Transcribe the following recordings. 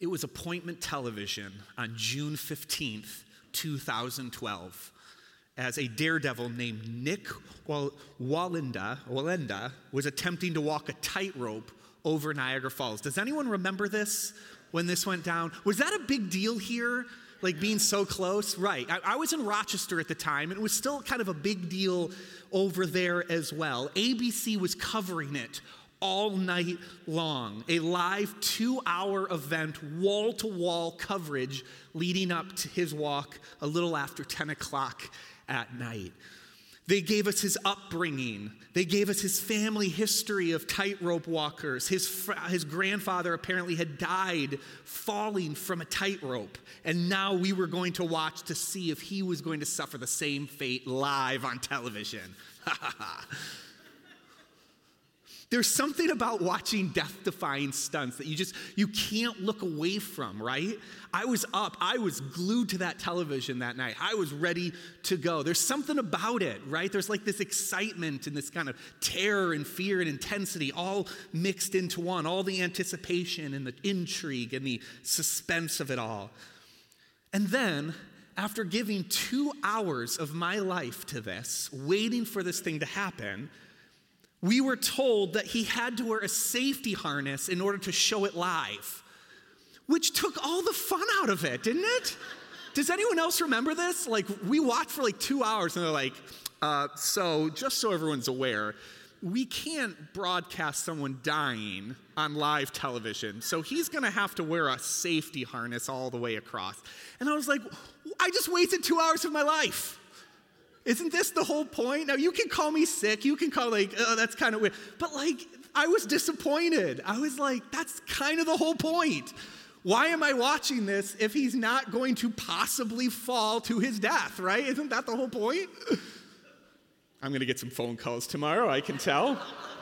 It was appointment television on June 15th, 2012, as a daredevil named Nick Wallenda was attempting to walk a tightrope over Niagara Falls. Does anyone remember this when this went down? Was that a big deal here, like being so close? Right. I was in Rochester at the time, and it was still kind of a big deal over there as well. ABC was covering it all night long, a live 2-hour event, wall-to-wall coverage leading up to his walk a little after 10 o'clock at night. They gave us his upbringing. They gave us his family history of tightrope walkers. His grandfather apparently had died falling from a tightrope, and now we were going to watch to see if he was going to suffer the same fate live on television. There's something about watching death-defying stunts that you can't look away from, right? I was up. I was glued to that television that night. I was ready to go. There's something about it, right? There's like this excitement and this kind of terror and fear and intensity all mixed into one, all the anticipation and the intrigue and the suspense of it all. And then, after giving 2 hours of my life to this, waiting for this thing to happen, we were told that he had to wear a safety harness in order to show it live, which took all the fun out of it, didn't it? Does anyone else remember this? Like, we watched for like 2 hours, and they're like, so just so everyone's aware, we can't broadcast someone dying on live television, so he's going to have to wear a safety harness all the way across. And I was like, I just wasted 2 hours of my life. Isn't this the whole point? Now, you can call me sick. You can call that's kind of weird. But I was disappointed. I was like, that's kind of the whole point. Why am I watching this if he's not going to possibly fall to his death, right? Isn't that the whole point? I'm going to get some phone calls tomorrow, I can tell.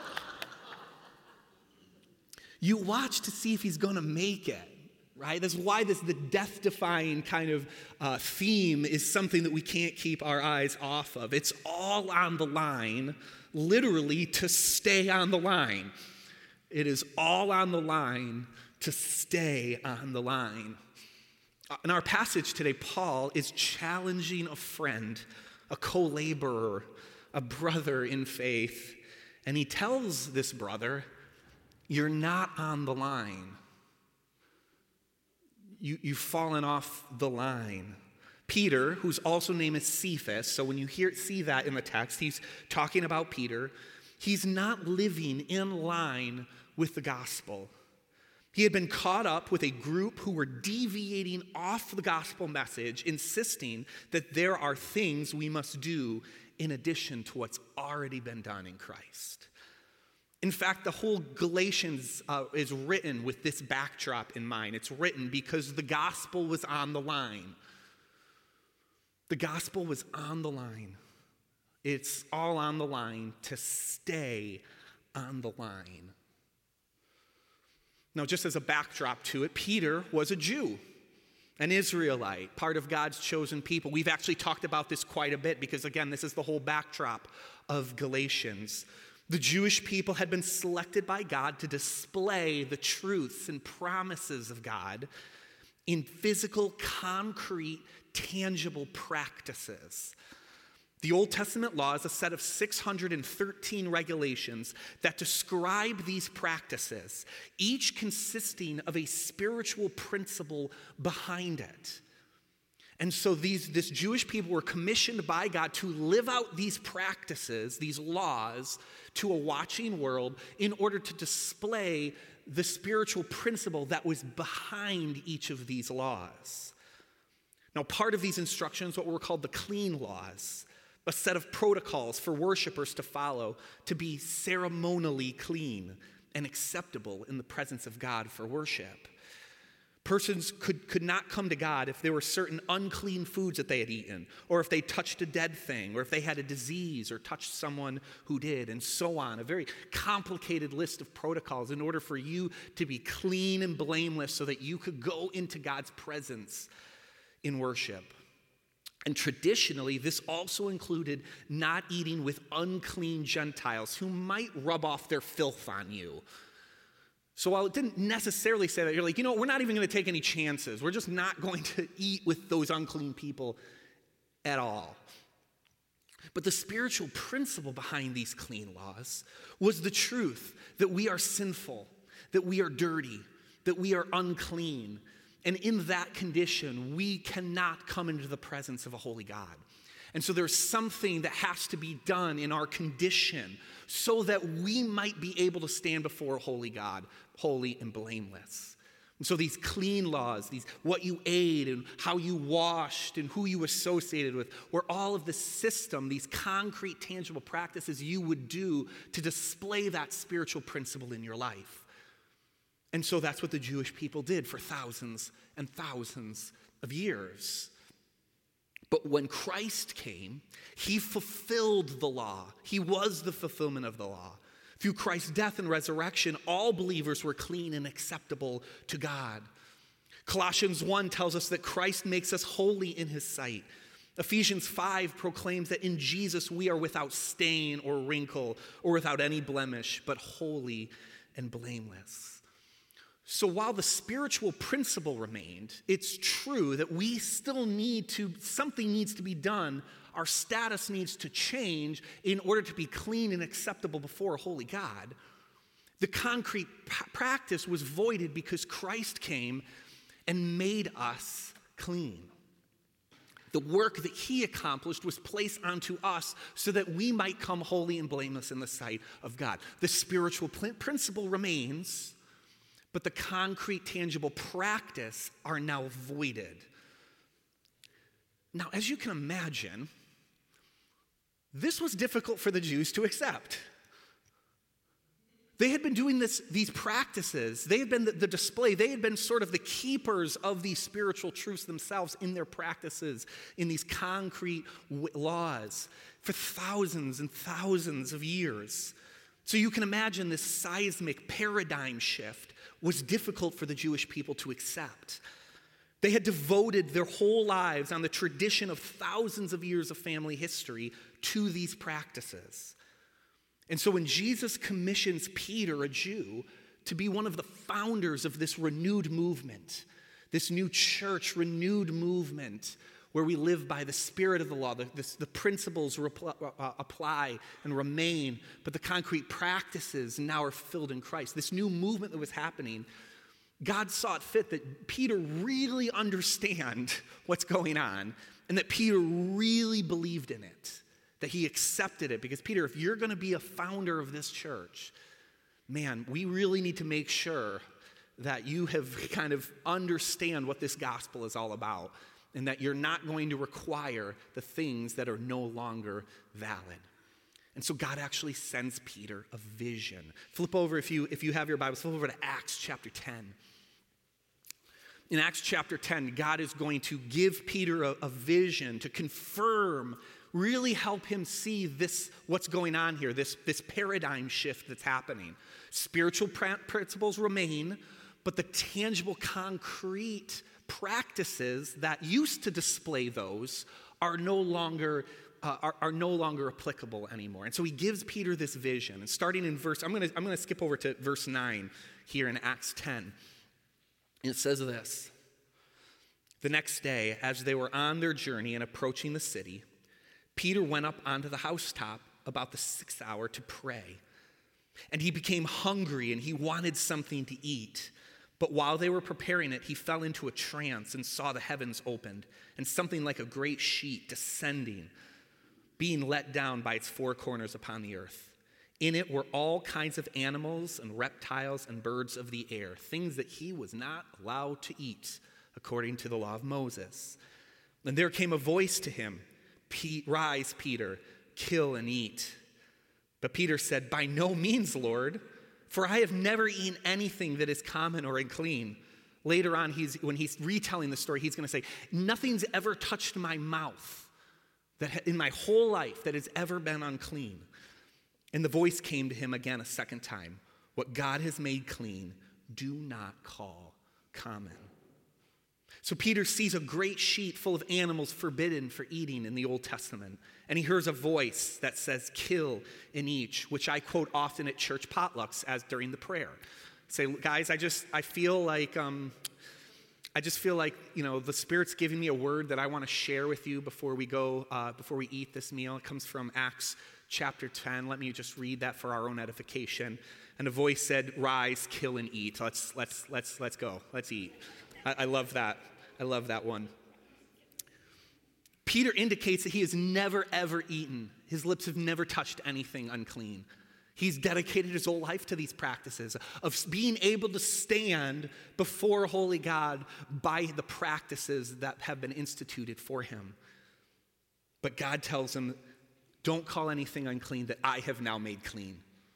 You watch to see if he's going to make it. Right? That's why the death-defying kind of theme is something that we can't keep our eyes off of. It's all on the line, literally to stay on the line. It is all on the line to stay on the line. In our passage today, Paul is challenging a friend, a co-laborer, a brother in faith, and he tells this brother, you're not on the line. You've fallen off the line. Peter, who's also named as Cephas, so when you see that in the text, he's talking about Peter. He's not living in line with the gospel. He had been caught up with a group who were deviating off the gospel message, insisting that there are things we must do in addition to what's already been done in Christ. In fact, the whole Galatians is written with this backdrop in mind. It's written because the gospel was on the line. The gospel was on the line. It's all on the line to stay on the line. Now, just as a backdrop to it, Peter was a Jew, an Israelite, part of God's chosen people. We've actually talked about this quite a bit because, again, this is the whole backdrop of Galatians. The Jewish people had been selected by God to display the truths and promises of God in physical, concrete, tangible practices. The Old Testament law is a set of 613 regulations that describe these practices, each consisting of a spiritual principle behind it. And so this Jewish people were commissioned by God to live out these practices, these laws, to a watching world in order to display the spiritual principle that was behind each of these laws. Now, part of these instructions, what were called the clean laws, a set of protocols for worshipers to follow to be ceremonially clean and acceptable in the presence of God for worship. Persons could not come to God if there were certain unclean foods that they had eaten, or if they touched a dead thing, or if they had a disease or touched someone who did, and so on. A very complicated list of protocols in order for you to be clean and blameless so that you could go into God's presence in worship. And traditionally, this also included not eating with unclean Gentiles who might rub off their filth on you. So while it didn't necessarily say that, you're like, we're not even going to take any chances. We're just not going to eat with those unclean people at all. But the spiritual principle behind these clean laws was the truth that we are sinful, that we are dirty, that we are unclean. And in that condition, we cannot come into the presence of a holy God. And so there's something that has to be done in our condition so that we might be able to stand before a holy God, holy and blameless. And so these clean laws, these what you ate and how you washed and who you associated with, were all of the system, these concrete, tangible practices you would do to display that spiritual principle in your life. And so that's what the Jewish people did for thousands and thousands of years. But when Christ came, he fulfilled the law. He was the fulfillment of the law. Through Christ's death and resurrection, all believers were clean and acceptable to God. Colossians 1 tells us that Christ makes us holy in his sight. Ephesians 5 proclaims that in Jesus we are without stain or wrinkle or without any blemish, but holy and blameless. So while the spiritual principle remained, it's true that we still something needs to be done. Our status needs to change in order to be clean and acceptable before a holy God. The concrete practice was voided because Christ came and made us clean. The work that he accomplished was placed onto us so that we might come holy and blameless in the sight of God. The spiritual principle remains, but the concrete, tangible practice are now voided. Now, as you can imagine, this was difficult for the Jews to accept. They had been doing these practices. They had been the display. They had been sort of the keepers of these spiritual truths themselves in their practices, in these concrete laws for thousands and thousands of years. So you can imagine this seismic paradigm shift was difficult for the Jewish people to accept. They had devoted their whole lives on the tradition of thousands of years of family history to these practices. And so when Jesus commissions Peter, a Jew, to be one of the founders of this renewed movement, this new church renewed movement where we live by the spirit of the law, the principles apply and remain, but the concrete practices now are filled in Christ. This new movement that was happening, God saw it fit that Peter really understand what's going on and that Peter really believed in it, that he accepted it. Because Peter, if you're going to be a founder of this church, man, we really need to make sure that you have kind of understand what this gospel is all about, and that you're not going to require the things that are no longer valid. And so God actually sends Peter a vision. Flip over, if you have your Bibles, flip over to Acts chapter 10. In Acts chapter 10, God is going to give Peter a vision to confirm, really help him see what's going on here, this paradigm shift that's happening. Spiritual principles remain, but the tangible, concrete practices that used to display those are no longer applicable anymore. And so he gives Peter this vision. And starting in I'm going to skip over to verse 9 here in Acts 10. And it says this: the next day, as they were on their journey and approaching the city, Peter went up onto the housetop about the 6th hour to pray. And he became hungry and he wanted something to eat. But while they were preparing it, he fell into a trance and saw the heavens opened and something like a great sheet descending, being let down by its 4 corners upon the earth. In it were all kinds of animals and reptiles and birds of the air, things that he was not allowed to eat according to the law of Moses. And there came a voice to him, "Rise, Peter, kill and eat." But Peter said, "By no means, Lord, for I have never eaten anything that is common or unclean." Later on, when he's retelling the story, he's going to say, "Nothing's ever touched my mouth that in my whole life that has ever been unclean." And the voice came to him again a second time, "What God has made clean, do not call common." So Peter sees a great sheet full of animals forbidden for eating in the Old Testament. And he hears a voice that says, "Kill and eat," which I quote often at church potlucks as during the prayer. Say, guys, I feel like, the Spirit's giving me a word that I want to share with you before we eat this meal. It comes from Acts chapter 10. Let me just read that for our own edification. And a voice said, "Rise, kill, and eat." Let's go. Let's eat. I love that. I love that one. Peter indicates that he has never, ever eaten. His lips have never touched anything unclean. He's dedicated his whole life to these practices of being able to stand before a holy God by the practices that have been instituted for him. But God tells him, don't call anything unclean that I have now made clean.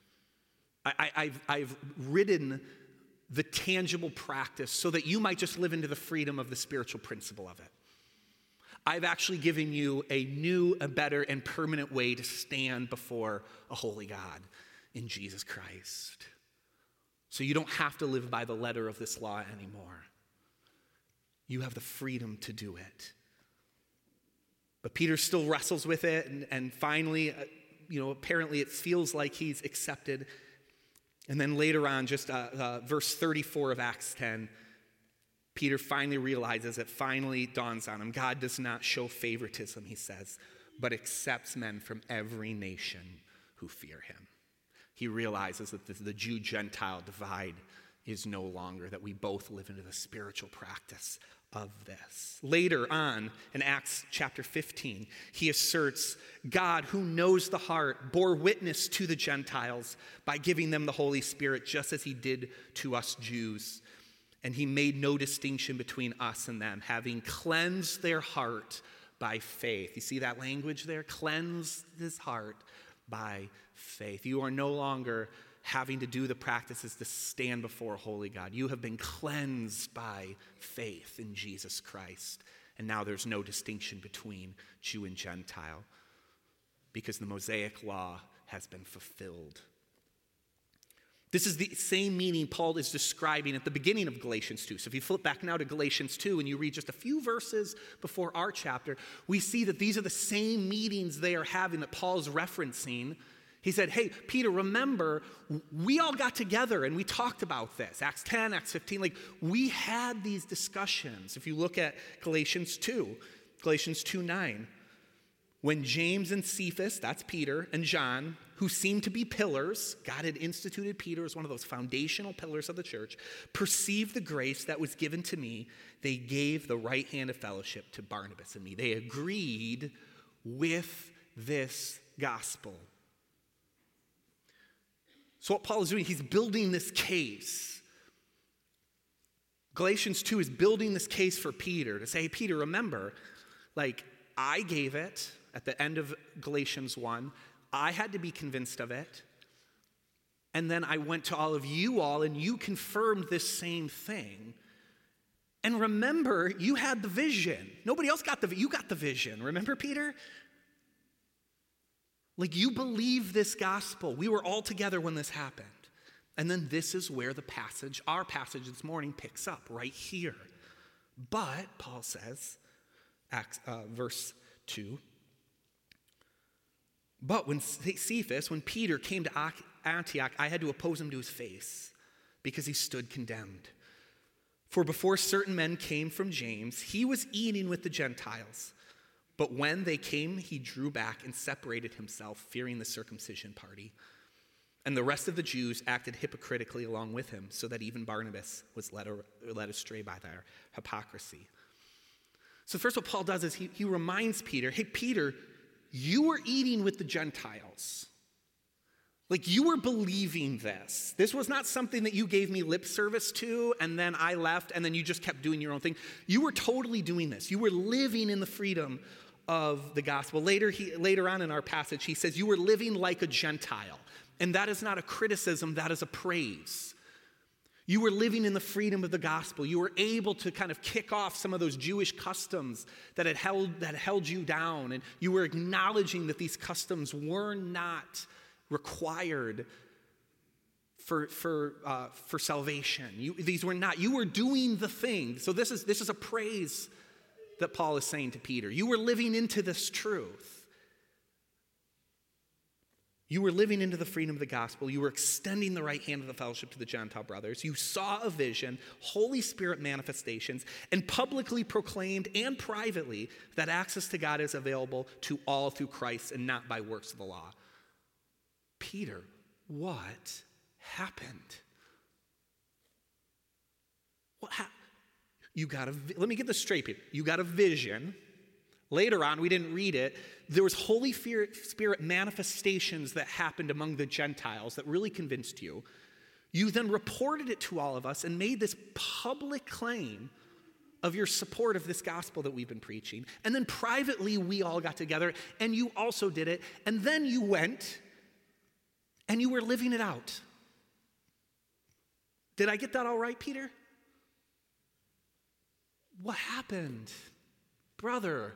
I've ridden the tangible practice so that you might just live into the freedom of the spiritual principle of it. I've actually given you a new, a better, and permanent way to stand before a holy God in Jesus Christ. So you don't have to live by the letter of this law anymore. You have the freedom to do it. But Peter still wrestles with it, and finally, apparently it feels like he's accepted. And then later on, just verse 34 of Acts 10, Peter finally realizes, it finally dawns on him. God does not show favoritism, he says, but accepts men from every nation who fear him. He realizes that the Jew-Gentile divide is no longer, that we both live into the spiritual practice of this. Later on in Acts chapter 15, he asserts, God, who knows the heart, bore witness to the Gentiles by giving them the Holy Spirit, just as he did to us Jews. And he made no distinction between us and them, having cleansed their heart by faith. You see that language there? Cleansed his heart by faith. You are no longer having to do the practices to stand before a holy God. You have been cleansed by faith in Jesus Christ. And now there's no distinction between Jew and Gentile because the Mosaic law has been fulfilled. This is the same meaning Paul is describing at the beginning of Galatians 2. So if you flip back now to Galatians 2 and you read just a few verses before our chapter, we see that these are the same meetings they are having that Paul's referencing. He said, hey, Peter, remember, we all got together and we talked about this. Acts 10, Acts 15, we had these discussions. If you look at Galatians 2:9, when James and Cephas, that's Peter, and John, who seemed to be pillars, God had instituted Peter as one of those foundational pillars of the church, perceived the grace that was given to me, they gave the right hand of fellowship to Barnabas and me. They agreed with this gospel. So what Paul is doing, he's building this case. Galatians 2 is building this case for Peter to say, hey, Peter, remember, I gave it at the end of Galatians 1. I had to be convinced of it. And then I went to all of you all, and you confirmed this same thing. And remember, you had the vision. Nobody else got you got the vision. Remember, Peter? You believe this gospel. We were all together when this happened. And then this is where our passage this morning picks up, right here. But, Paul says, verse 2, but when Peter came to Antioch, I had to oppose him to his face because he stood condemned. For before certain men came from James, he was eating with the Gentiles. But when they came, he drew back and separated himself, fearing the circumcision party. And the rest of the Jews acted hypocritically along with him, so that even Barnabas was led astray by their hypocrisy. So first what Paul does is he reminds Peter, hey, Peter, you were eating with the Gentiles. You were believing this. This was not something that you gave me lip service to, and then I left, and then you just kept doing your own thing. You were totally doing this. You were living in the freedom of the gospel. Later on in our passage, he says, you were living like a Gentile. And that is not a criticism, that is a praise. You were living in the freedom of the gospel. You were able to kind of kick off some of those Jewish customs that had held you down. And you were acknowledging that these customs were not required for salvation. You were doing the thing. So this is a praise that Paul is saying to Peter. You were living into this truth. You were living into the freedom of the gospel. You were extending the right hand of the fellowship to the Gentile brothers. You saw a vision, Holy Spirit manifestations, and publicly proclaimed and privately that access to God is available to all through Christ and not by works of the law. Peter, what happened? Let me get this straight, Peter. You got a vision. Later on, we didn't read it. There was Holy Spirit manifestations that happened among the Gentiles that really convinced you. You then reported it to all of us and made this public claim of your support of this gospel that we've been preaching. And then privately, we all got together, and you also did it. And then you went, and you were living it out. Did I get that all right, Peter? What happened? Brother,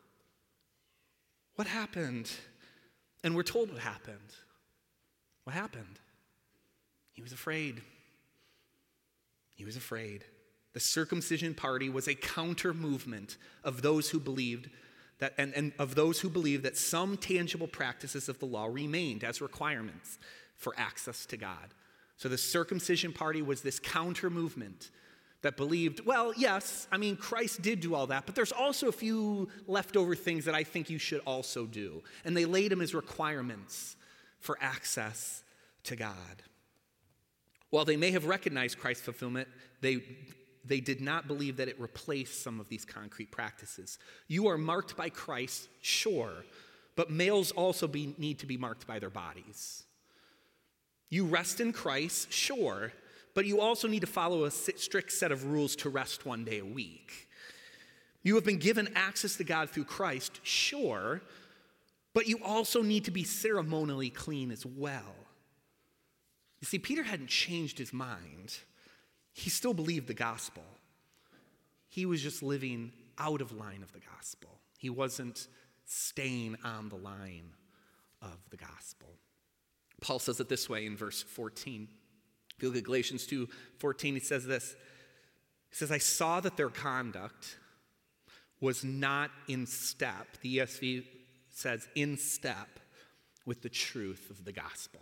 what happened? And we're told what happened. What happened? He was afraid. He was afraid. The circumcision party was a counter movement of those who believed that, and of those who believed that some tangible practices of the law remained as requirements for access to God. So the circumcision party was this counter movement that believed, well, yes, I mean, Christ did do all that, but there's also a few leftover things that I think you should also do. And they laid them as requirements for access to God. While they may have recognized Christ's fulfillment, they did not believe that it replaced some of these concrete practices. You are marked by Christ, sure, but males also need to be marked by their bodies. You rest in Christ, sure, but you also need to follow a strict set of rules to rest one day a week. You have been given access to God through Christ, sure, but you also need to be ceremonially clean as well. You see, Peter hadn't changed his mind. He still believed the gospel. He was just living out of line of the gospel. He wasn't staying on the line of the gospel. Paul says it this way in verse 14. If you look at Galatians 2:14, he says this. He says, I saw that their conduct was not in step. The ESV says in step with the truth of the gospel.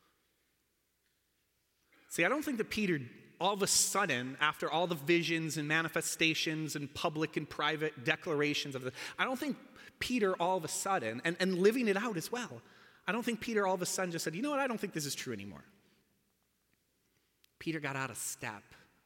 See, I don't think that Peter, all of a sudden, after all the visions and manifestations and public and private declarations of I don't think Peter all of a sudden, and living it out as well, I don't think Peter all of a sudden just said, you know what, I don't think this is true anymore. Peter got out of step.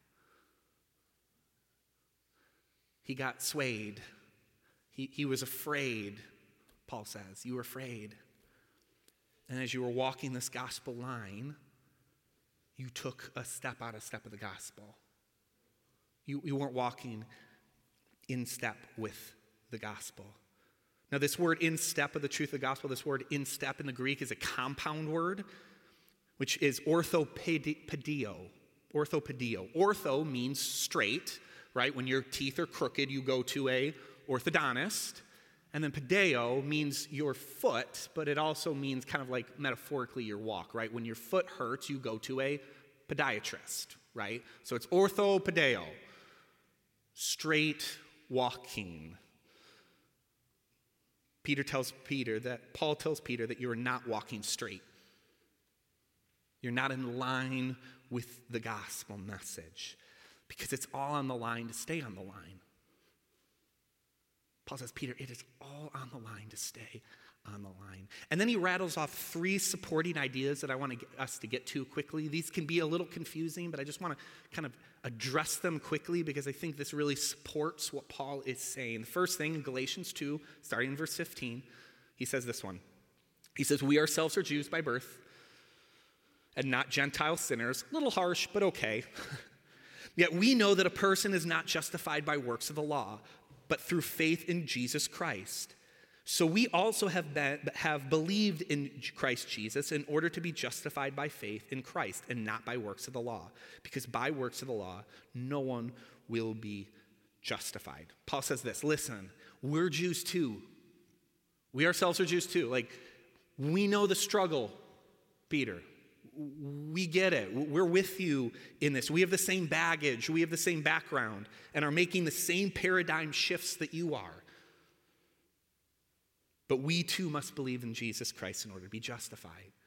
He got swayed. He was afraid, Paul says. You were afraid. And as you were walking this gospel line, you took a step out of step of the gospel. You weren't walking in step with the gospel. Now, this word in step of the truth of the gospel, this word in step in the Greek is a compound word, which is orthopedio. Orthopedio. Ortho means straight, right? When your teeth are crooked, you go to a orthodontist. And then pedeo means your foot, but it also means kind of like metaphorically your walk, right? When your foot hurts, you go to a podiatrist, right? So it's orthopedeo, straight walking. Paul tells Peter that you are not walking straight. You're not in line with the gospel message because it's all on the line to stay on the line. Paul says, Peter, it is all on the line to stay on the line. And then he rattles off 3 supporting ideas that I want us to get to quickly. These can be a little confusing, but I just want to kind of address them quickly because I think this really supports what Paul is saying. The first thing in Galatians 2, starting in verse 15, he says this one. He says, we ourselves are Jews by birth and not Gentile sinners. A little harsh, but okay. Yet we know that a person is not justified by works of the law, but through faith in Jesus Christ. So we also have believed in Christ Jesus in order to be justified by faith in Christ and not by works of the law. Because by works of the law, no one will be justified. Paul says this, listen, we're Jews too. We ourselves are Jews too. Like, we know the struggle, Peter. We get it. We're with you in this. We have the same baggage. We have the same background and are making the same paradigm shifts that you are. But we too must believe in Jesus Christ in order to be justified.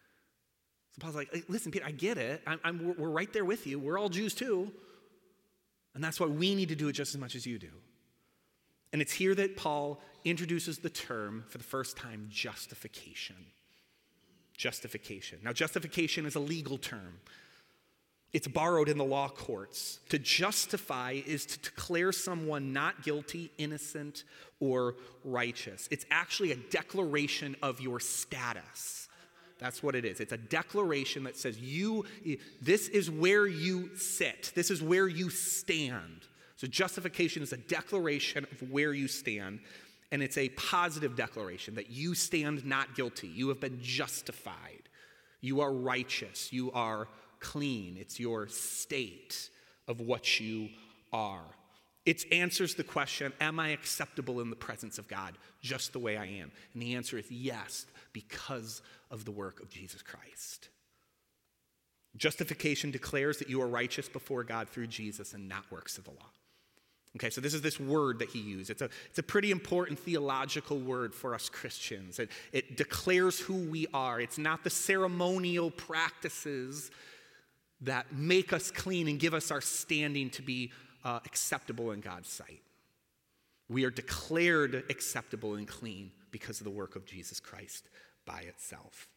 So Paul's like, listen, Peter, I get it. We're right there with you. We're all Jews too. And that's why we need to do it just as much as you do. And it's here that Paul introduces the term, for the first time, justification. Justification. Now, justification is a legal term. It's borrowed in the law courts. To justify is to declare someone not guilty, innocent, or righteous. It's actually a declaration of your status. That's what it is. It's a declaration that says this is where you sit. This is where you stand. So justification is a declaration of where you stand, and it's a positive declaration that you stand not guilty. You have been justified. You are righteous. You are clean. It's your state of what you are. It answers the question, am I acceptable in the presence of God just the way I am? And the answer is yes, because of the work of Jesus Christ. Justification declares that you are righteous before God through Jesus and not works of the law. Okay, so this is this word that he used. It's a pretty important theological word for us Christians. It declares who we are. It's not the ceremonial practices that make us clean and give us our standing to be acceptable in God's sight. We are declared acceptable and clean because of the work of Jesus Christ by itself.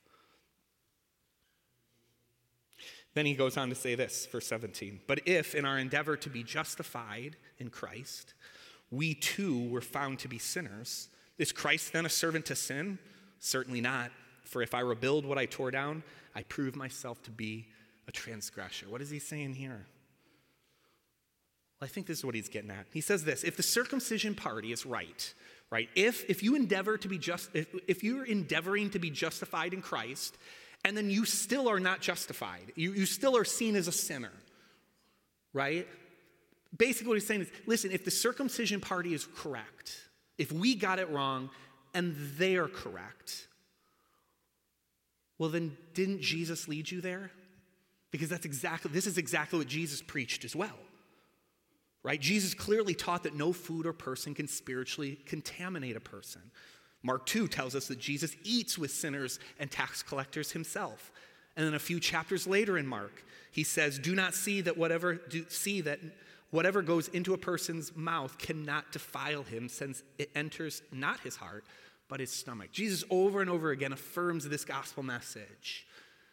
Then he goes on to say this, verse 17. But if in our endeavor to be justified in Christ, we too were found to be sinners, is Christ then a servant to sin? Certainly not. For if I rebuild what I tore down, I prove myself to be a transgressor. What is he saying here? Well, I think this is what he's getting at. He says this: if the circumcision party is right, if you endeavor to be if you're endeavoring to be justified in Christ, and then you still are not justified, you still are seen as a sinner, right? Basically what he's saying is, listen, if the circumcision party is correct, if we got it wrong and they are correct, well then didn't Jesus lead you there? Because this is exactly what Jesus preached as well. Right? Jesus clearly taught that no food or person can spiritually contaminate a person. Mark 2 tells us that Jesus eats with sinners and tax collectors himself. And then a few chapters later in Mark, he says, do not see that whatever goes into a person's mouth cannot defile him, since it enters not his heart, but his stomach. Jesus over and over again affirms this gospel message.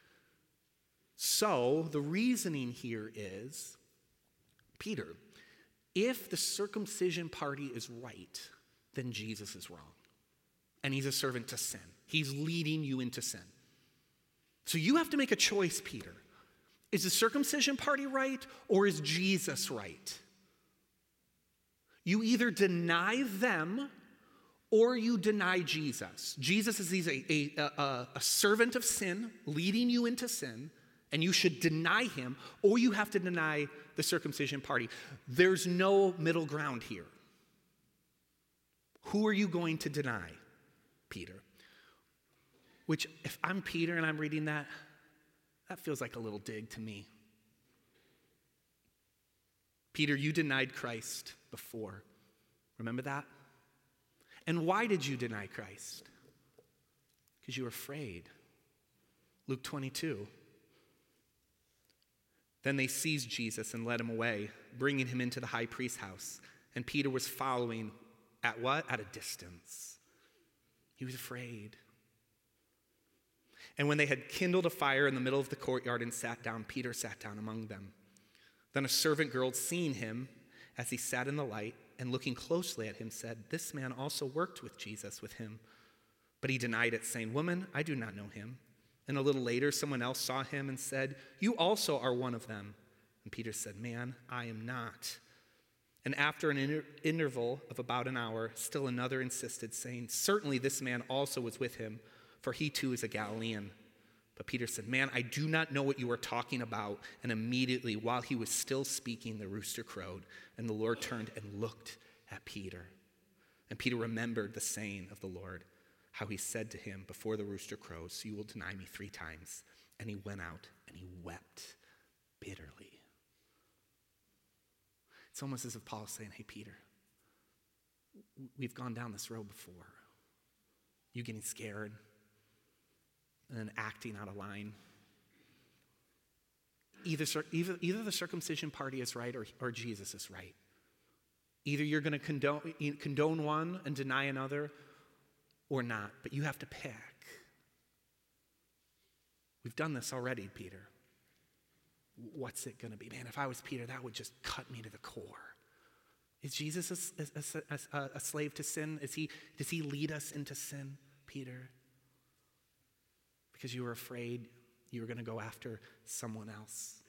So the reasoning here is, Peter, if the circumcision party is right, then Jesus is wrong. And he's a servant to sin. He's leading you into sin. So you have to make a choice, Peter. Is the circumcision party right, or is Jesus right? You either deny them or you deny Jesus. Jesus is a servant of sin, leading you into sin, and you should deny him, or you have to deny the circumcision party. There's no middle ground here. Who are you going to deny, Peter? Which, if I'm Peter and I'm reading that feels like a little dig to me. Peter, you denied Christ before. Remember that? And why did you deny Christ? Because you were afraid. Luke 22. Then they seized Jesus and led him away, bringing him into the high priest's house. And Peter was following at what? At a distance. He was afraid. And when they had kindled a fire in the middle of the courtyard and sat down, Peter sat down among them. Then a servant girl, seeing him as he sat in the light and looking closely at him, said, "This man also worked with Jesus with him." But he denied it, saying, "Woman, I do not know him." And a little later, someone else saw him and said, "You also are one of them." And Peter said, "Man, I am not." And after an interval of about an hour, still another insisted, saying, "Certainly this man also was with him, for he too is a Galilean." But Peter said, "Man, I do not know what you are talking about." And immediately, while he was still speaking, the rooster crowed, and the Lord turned and looked at Peter. And Peter remembered the saying of the Lord, how he said to him, "Before the rooster crows, you will deny me 3 times. And he went out and he wept bitterly. It's almost as if Paul is saying, "Hey, Peter, we've gone down this road before. You getting scared and then acting out of line. Either the circumcision party is right or Jesus is right. Either you're going to condone one and deny another or not, but you have to pick. We've done this already, Peter. What's it going to be? Man, if I was Peter, that would just cut me to the core. Is Jesus a slave to sin? Does he lead us into sin, Peter? Because you were afraid you were going to go after someone else.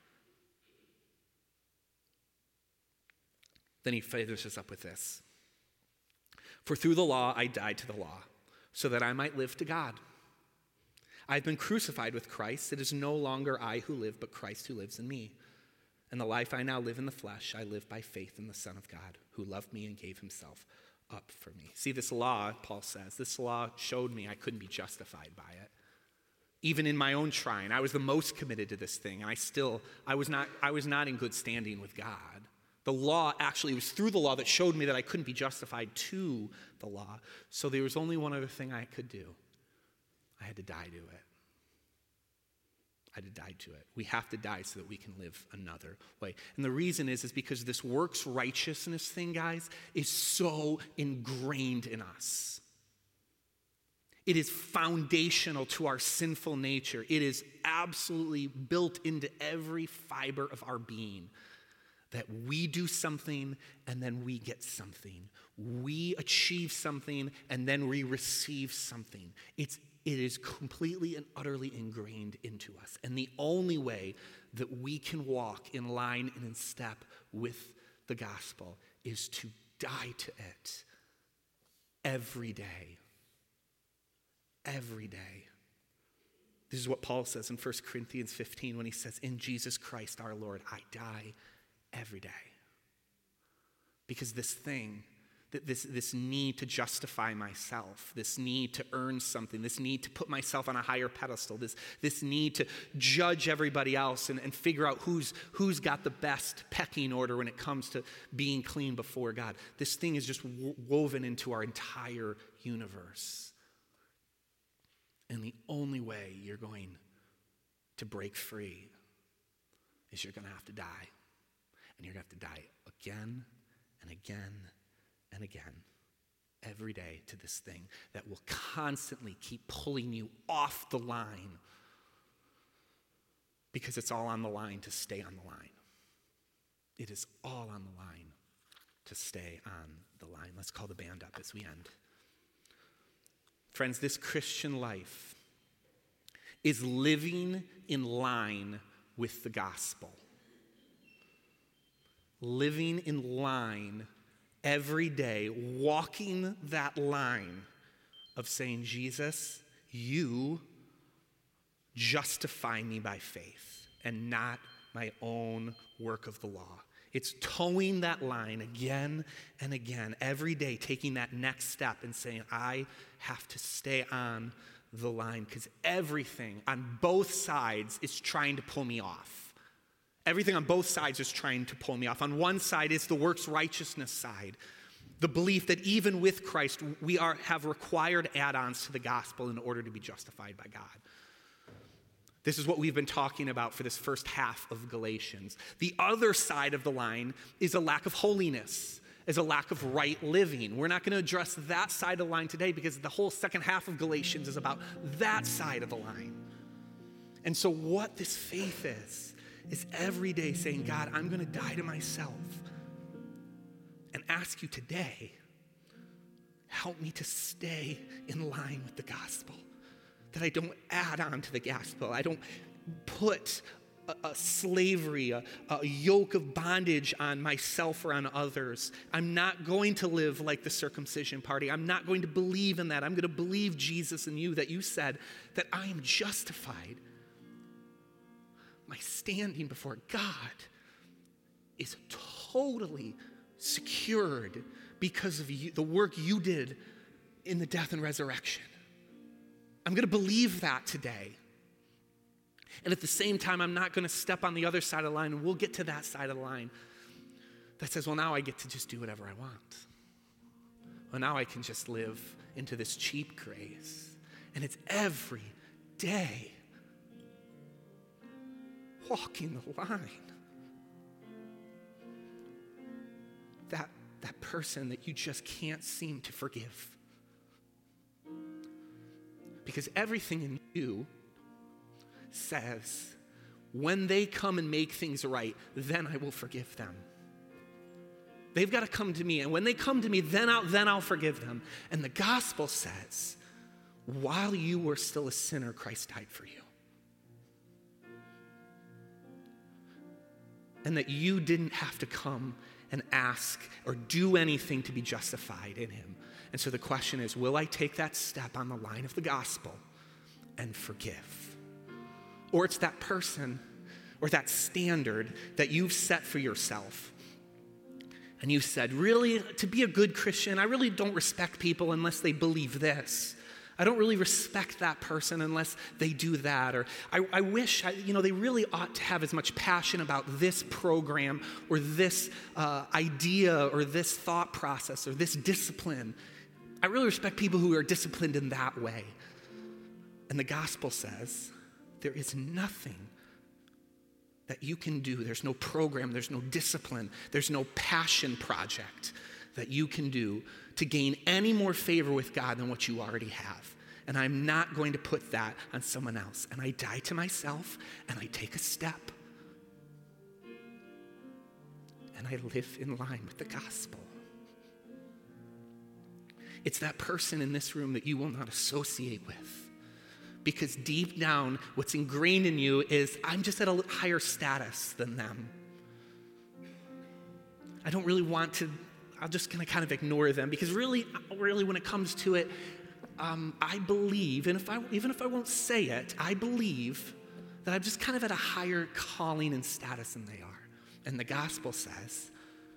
Then he finishes up with this. For through the law I died to the law, so that I might live to God. I've been crucified with Christ. It is no longer I who live, but Christ who lives in me. And the life I now live in the flesh, I live by faith in the Son of God, who loved me and gave himself up for me. See, this law, Paul says, this law showed me I couldn't be justified by it. Even in my own trying, I was the most committed to this thing, and I was not in good standing with God. The law, actually, it was through the law that showed me that I couldn't be justified to the law. So there was only one other thing I could do. I had to die to it. I had to die to it. We have to die so that we can live another way. And the reason is because this works righteousness thing, guys, is so ingrained in us. It is foundational to our sinful nature. It is absolutely built into every fiber of our being. That we do something and then we get something. We achieve something and then we receive something. It is completely and utterly ingrained into us. And the only way that we can walk in line and in step with the gospel is to die to it every day. Every day. This is what Paul says in 1 Corinthians 15 when he says, in Jesus Christ our Lord, I die every day. Because this thing, this need to justify myself, this need to earn something, this need to put myself on a higher pedestal, this need to judge everybody else and figure out who's got the best pecking order when it comes to being clean before God. This thing is just woven into our entire universe. And the only way you're going to break free is you're going to have to die. And you're going to have to die again and again and again every day to this thing that will constantly keep pulling you off the line because it's all on the line to stay on the line. It is all on the line to stay on the line. Let's call the band up as we end. Friends, this Christian life is living in line with the gospel. Living in line every day, walking that line of saying, Jesus, you justify me by faith and not my own work of the law. It's towing that line again and again, every day, taking that next step and saying, I have to stay on the line because everything on both sides is trying to pull me off. Everything on both sides is trying to pull me off. On one side is the works righteousness side, the belief that even with Christ, we have required add-ons to the gospel in order to be justified by God. This is what we've been talking about for this first half of Galatians. The other side of the line is a lack of holiness, is a lack of right living. We're not going to address that side of the line today because the whole second half of Galatians is about that side of the line. And so what this faith is every day saying, God, I'm going to die to myself and ask you today, help me to stay in line with the gospel, that I don't add on to the gospel. I don't put a slavery, a yoke of bondage on myself or on others. I'm not going to live like the circumcision party. I'm not going to believe in that. I'm going to believe Jesus and you, that you said that I am justified. My standing before God is totally secured because of you, the work you did in the death and resurrection. I'm going to believe that today. And at the same time, I'm not going to step on the other side of the line, and we'll get to that side of the line that says, well, now I get to just do whatever I want. Well, now I can just live into this cheap grace. And it's every day walking the line. That person that you just can't seem to forgive. Because everything in you says, when they come and make things right, then I will forgive them. They've got to come to me, and when they come to me, then I'll forgive them. And the gospel says, while you were still a sinner, Christ died for you. And that you didn't have to come and ask or do anything to be justified in him. And so the question is, will I take that step on the line of the gospel and forgive? Or it's that person or that standard that you've set for yourself. And you've said, really, to be a good Christian, I really don't respect people unless they believe this. I don't really respect that person unless they do that. Or I wish, they really ought to have as much passion about this program or this idea or this thought process or this discipline. I really respect people who are disciplined in that way. And the gospel says there is nothing that you can do. There's no program, there's no discipline, there's no passion project that you can do to gain any more favor with God than what you already have. And I'm not going to put that on someone else. And I die to myself, and I take a step. And I live in line with the gospel. It's that person in this room that you will not associate with. Because deep down, what's ingrained in you is, I'm just at a higher status than them. I don't really want to, I'm just going to kind of ignore them. Because really, when it comes to it, I believe, and even if I won't say it, I believe that I'm just kind of at a higher calling and status than they are. And the gospel says,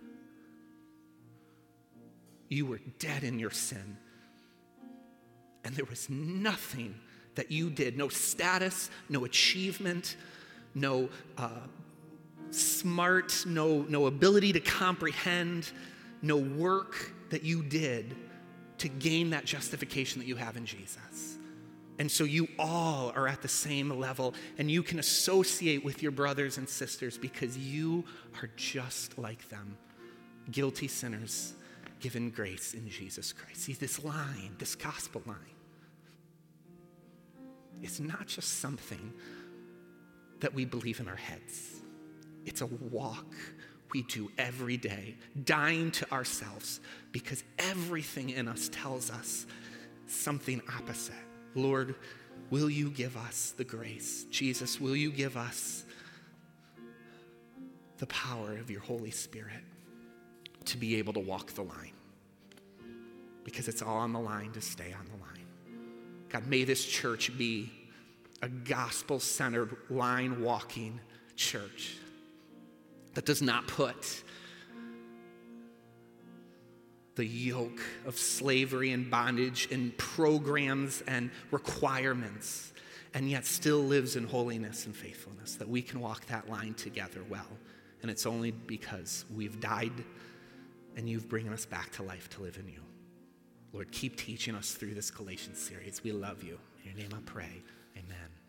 you were dead in your sin. And there was nothing that you did, no status, no achievement, no smart, no ability to comprehend, no work that you did to gain that justification that you have in Jesus. And so you all are at the same level, and you can associate with your brothers and sisters because you are just like them, guilty sinners given grace in Jesus Christ. See, this line, this gospel line, it's not just something that we believe in our heads. It's a walk we do every day, dying to ourselves because everything in us tells us something opposite. Lord, will you give us the grace? Jesus, will you give us the power of your Holy Spirit to be able to walk the line? Because it's all on the line to stay on the line. God, may this church be a gospel-centered, line-walking church that does not put the yoke of slavery and bondage and programs and requirements, and yet still lives in holiness and faithfulness, that we can walk that line together well. And it's only because we've died and you've brought us back to life to live in you. Lord, keep teaching us through this Galatians series. We love you. In your name I pray. Amen.